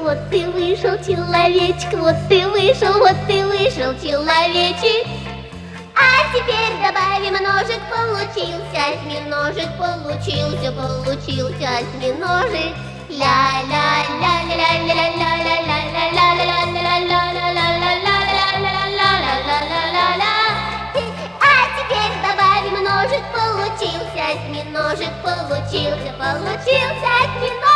вот ты вышел, человечек, вот ты вышел, человечек. А теперь добавим ножик, получился осьминожек, получился осьминожек. А теперь добавим ножик, получился осьминожек, получился осьминожек.